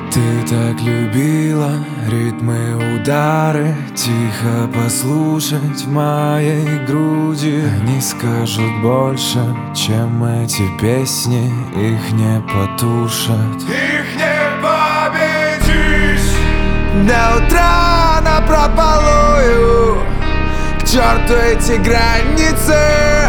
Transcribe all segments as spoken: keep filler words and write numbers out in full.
Ты так любила ритмы, удары, тихо послушать в моей груди. Они скажут больше, чем эти песни, их не потушат. Их не победишь. До утра напропалую, к черту эти границы.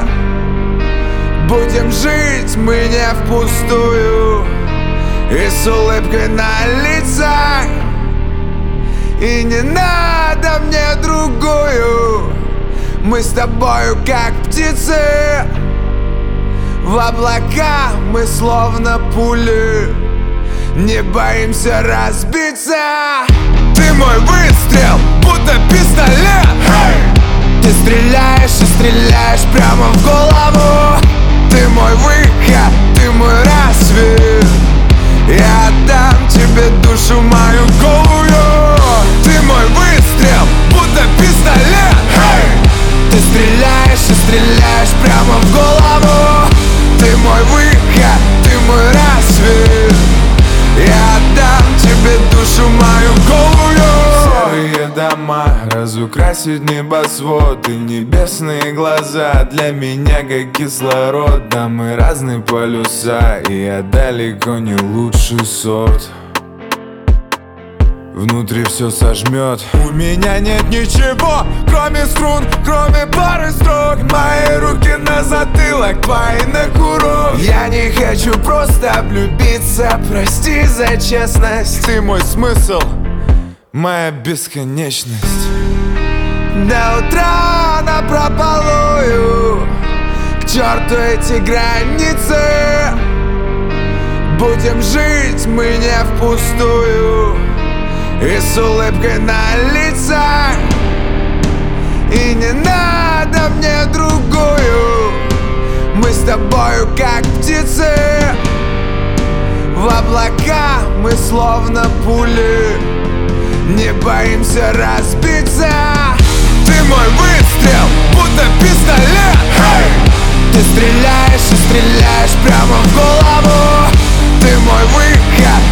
Будем жить мы не впустую и с улыбкой на лицах. И не надо мне другую, мы с тобою как птицы. В облака мы словно пули, не боимся разбиться. Ты мой выстрел, будто пистолет. Hey! Ты стреляешь и стреляешь прямо в голову. Ты мой выход, ты мой рассвет. Я отдам тебе душу мою голую. Ты мой выстрел, будто пистолет. Hey! Ты стреляешь и стреляешь прямо в голову. Ты мой выход, ты мой рассвет. Я отдам тебе душу мою голую. Серые дома, разукрасить небосвод и небесные глаза. Для меня как кислород, да мы разные полюса, и я далеко не лучший сорт. Внутри все сожмет. У меня нет ничего, кроме струн, кроме пары строк. Мои руки на затылок, твои на курок. Я не хочу просто влюбиться, прости за честность. Ты мой смысл, моя бесконечность. До утра напропалую, к черту эти границы. Будем жить мы не впустую и с улыбкой на лицах. И не надо мне другую, мы с тобою как птицы. В облака мы словно пули, не боимся разбиться. Ты мой выстрел, будто пистолет. Hey! Ты стреляешь и стреляешь прямо в голову. Ты мой выход,